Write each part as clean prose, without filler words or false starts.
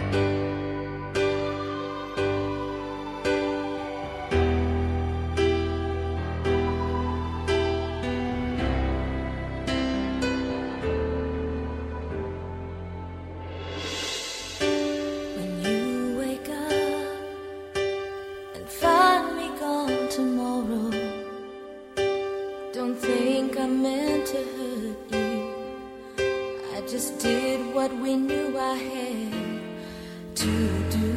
Don't think I meant to hurt you. I just did what we knew I had to do.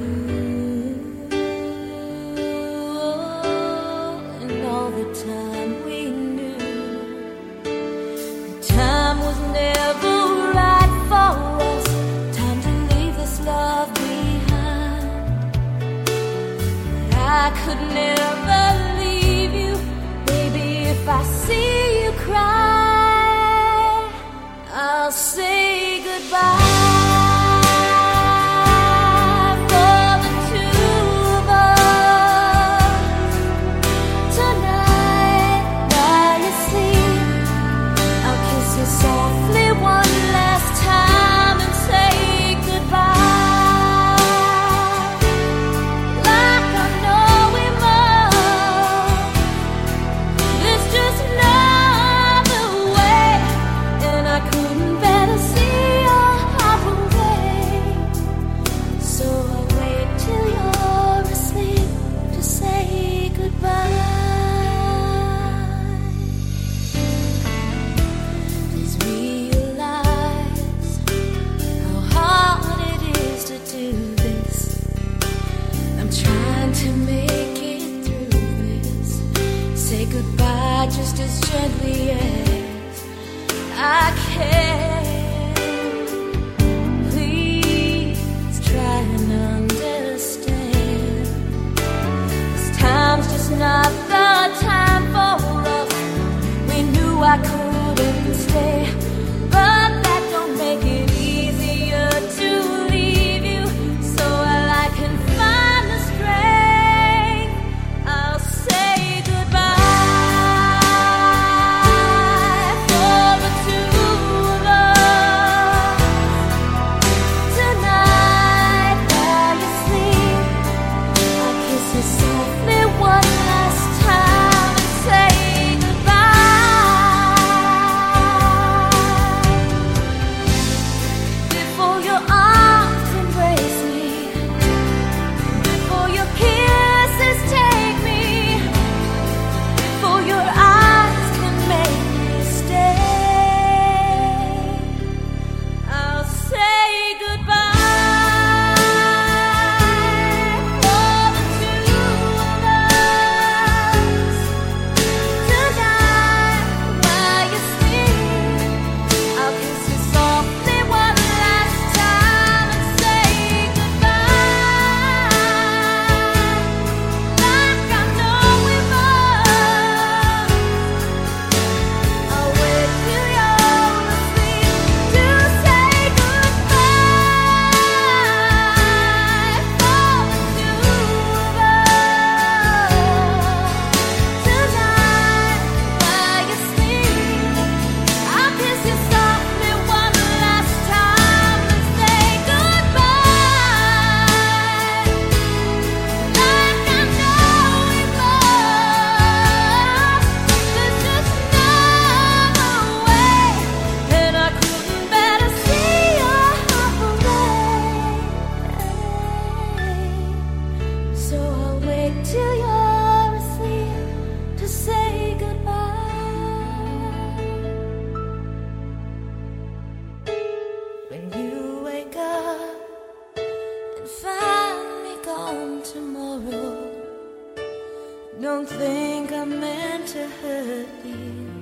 And all the time we knew the time was never right for us. Time to leave this love behind. But I could never leave you, baby. If I see you cry, I'll say goodbye. For the two of us tonight, while you sleep, I'll kiss you softly one last time and say goodbye. Like I know we must. There's just another way, and I couldn't bear to see your heart away. So I'll wait till you're asleep to say goodbye. Please realize how hard it is to do this. I'm trying to make it through this. Say goodbye just as gently as I can. Please try and understand. This time's just not the time for us. We knew I couldn't stay, but that don't make it easier to leave you. So while I can find the strength, I'll say goodbye. For the two of us tonight, while you sleep, I'll kiss you softly one last time and say goodbye. Before your arms embrace me, before your kisses take me, before your eyes can make me stay, I'll say goodbye. For the two of us tonight, while you sleep, I'll kiss you softly one last time and say goodbye. Like I know we must. I'll wait till you're asleep to say goodbye. For the two of us tonight, while you sleep, I'll kiss you softly one last time and say goodbye. Like I know we must. There's just another way, and I couldn't bear to see your heart away. So I'll wait till you're asleep to say goodbye. When you wake up and find me gone tomorrow, don't think I meant to hurt you.